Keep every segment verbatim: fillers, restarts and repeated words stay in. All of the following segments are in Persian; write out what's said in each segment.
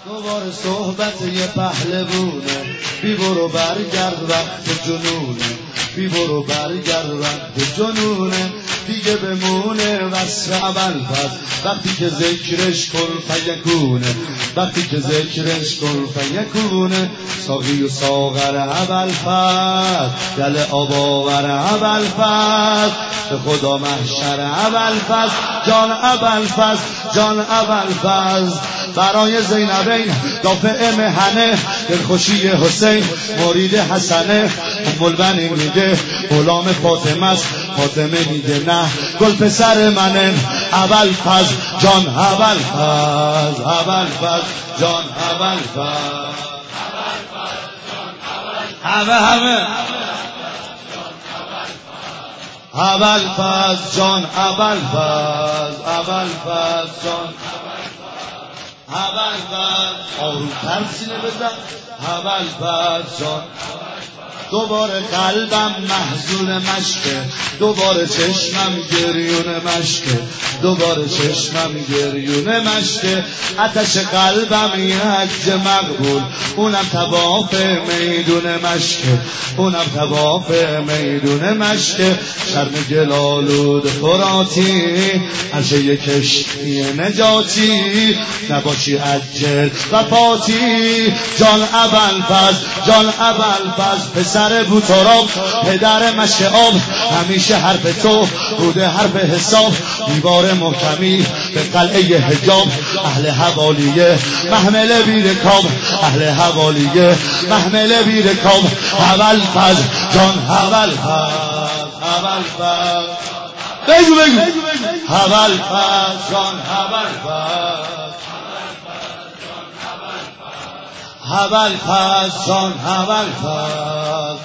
دوباره صحبت یه پهلوونه، بی برو برگرد وقت جنونه، بی برو برگرد وقت جنونه، دیگه بمونه وصف ابوالفضل وقتی که ذکرش کن فیکونه، وقتی که ذکرش کن فیکونه. ساقی و ساغر ابوالفضل، دل آباور ابوالفضل، به خدا محشر ابوالفضل، جان ابوالفضل، جان ابوالفضل، برای زینبین دافع مهنه، دلخوشی حسین مرید حسنه. ام البنین میگه غلام فاطمه است، فاطمه میگه نه گل پسر منه. ابوالفضل جان ابوالفضل، ابوالفضل جان ابوالفضل، همه همه ابوالفضل جان ابوالفضل، ابوالفضل جان ابوالفضل، آروم‌تر سینه بزن. ابوالفضل جان دوباره قلبم محزون مشکه، دوباره چشمم گریون مشکه، دوباره چشمم گریون مشکه. آتش قلبم یک مقبول، اونم طواف میدون مشکه، اونم طواف میدون مشکه. شرم گلالود فراتی، عرشه یک کشتی نجاتی، نباشی عجل وفاتی. جان ابوالفضل، جان ابوالفضل، پسر بوتراب، پدر مشک آب، همیشه حرف تو بوده حرف حساب. دیوار محکمی به قلعه حجاب، اهل حوالیه محمل بیرکاب، اهل حوالیه محمل بیرکاب. ابوالفضل جان ابوالفضل، ابوالفضل بگو بگو ابوالفضل جان ابوالفضل، ابوالفضل جان ابوالفضل.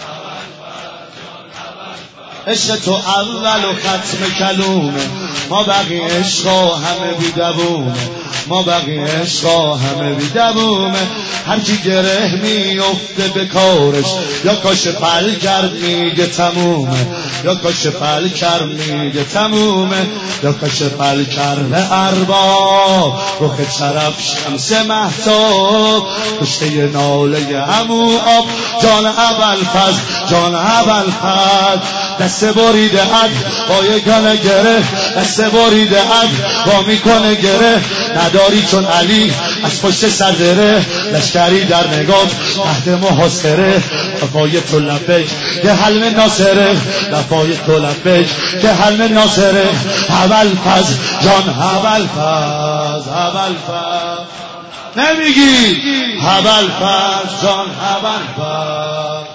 عشق تو اول و ختم کلومه، ما بقیه عشقا همه بی دوومه، ما بقیه عشقا همه بی دوومه. هرچی گره میفته به کارش، یا کاش پل کرد میگه تمومه، یا کاش پل کرد میگه تمومه، یا کاش پل کرد ارباب. رخ طرف شمس مهتاب، کشته ناله عمو آب. جان ابوالفضل، جان ابوالفضل، دست بریده اد با یگانه گره، دست بریده اد با میکنه گره. نداری چون علی از پشت سردره، لشکری در نگاه تحت محاصره. وفای تو لبیک که حلم ناصره، وفای تو لبیک که حلم ناصره. ابوالفضل جان ابوالفضل، ابوالفضل نمیگی ابوالفضل جان ابوالفضل.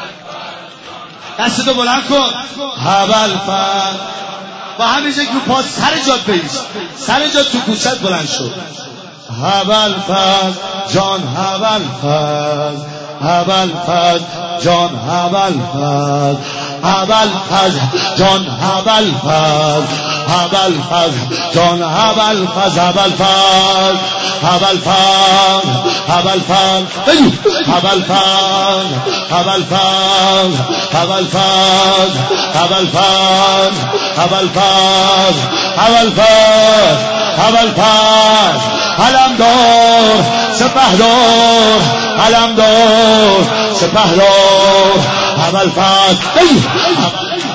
دستتو بلند کن. ابوالفضل با همین شکل رو پاس سر جات بیش، سر جات تو گوشت بلند شد. ابوالفضل جان ابوالفضل، ابوالفضل جان ابوالفضل، ابوالفضل جان ابوالفضل، ابوالفضل جان ابوالفضل، ابوالفضل ابوالفضل ابوالفضل بگو ابوالفضل ابوالفضل ابوالفضل ابوالفضل ابوالفضل ابوالفضل ابوالفضل علمدار سپهدار، علمدار سپهدار. ابوالفضل